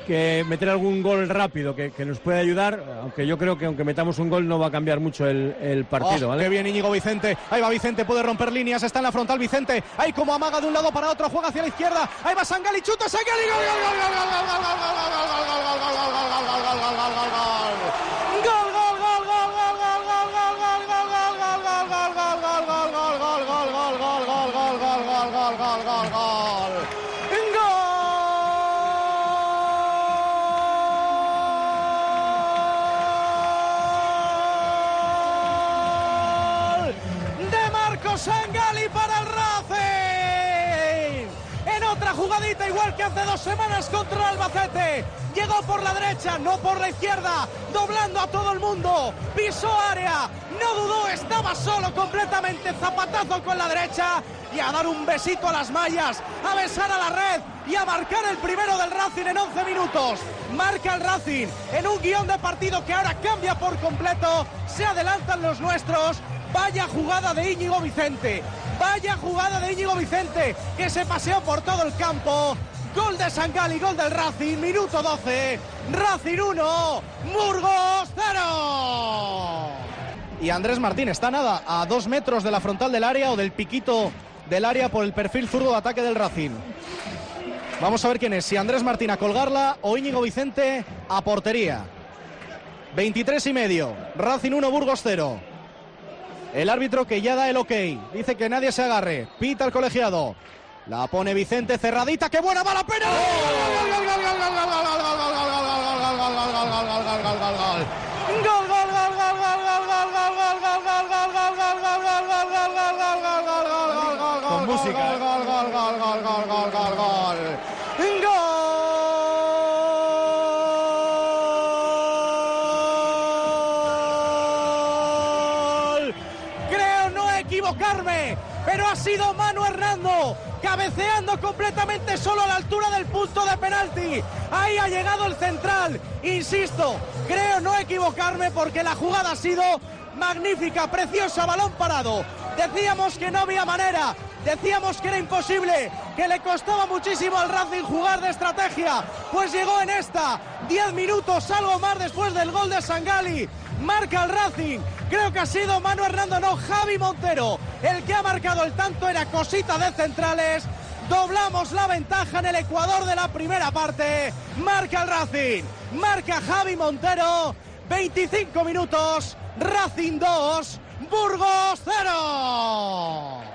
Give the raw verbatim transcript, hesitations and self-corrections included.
que meter algún gol rápido que, que nos pueda ayudar, aunque yo creo que aunque metamos un gol no va a cambiar mucho el, el partido. Oh, ¿vale? Qué bien Íñigo Vicente, ahí va Vicente, puede romper líneas, está en la frontal Vicente, ahí como amaga de un lado para otro, juega hacia la izquierda, ahí va Sangali, chuta Sangali, gol, gol, gol, gol, gol, gol, gol, gol, Sangali para el Racing. En otra jugadita, igual que hace dos semanas contra el Albacete, llegó por la derecha, no por la izquierda, doblando a todo el mundo, pisó área, no dudó, estaba solo completamente, zapatazo con la derecha y a dar un besito a las mallas, a besar a la red y a marcar el primero del Racing en once minutos. Marca el Racing en un guión de partido que ahora cambia por completo, se adelantan los nuestros. Vaya jugada de Íñigo Vicente, vaya jugada de Íñigo Vicente, que se paseó por todo el campo. Gol de Sangali, gol del Racing, minuto doce, Racing uno, Burgos cero. Y Andrés Martín está nada, a dos metros de la frontal del área o del piquito del área por el perfil zurdo de ataque del Racing. Vamos a ver quién es, si Andrés Martín a colgarla o Íñigo Vicente a portería. veintitrés y medio, Racing uno, Burgos cero. El árbitro que ya da el ok, dice que nadie se agarre, pita el colegiado, la pone Vicente cerradita, qué buena va la pena. Con música. Equivocarme, pero ha sido Manu Hernando cabeceando completamente solo a la altura del punto de penalti. Ahí ha llegado el central, insisto, creo no equivocarme porque la jugada ha sido magnífica, preciosa, balón parado. Decíamos que no había manera, decíamos que era imposible, que le costaba muchísimo al Racing jugar de estrategia, pues llegó en esta, diez minutos, algo más después del gol de Sangali. Marca el Racing, creo que ha sido Manu Hernando, no, Javi Montero, el que ha marcado el tanto, era cosita de centrales. Doblamos la ventaja en el Ecuador de la primera parte, marca el Racing, marca Javi Montero, veinticinco minutos, Racing dos, Burgos cero.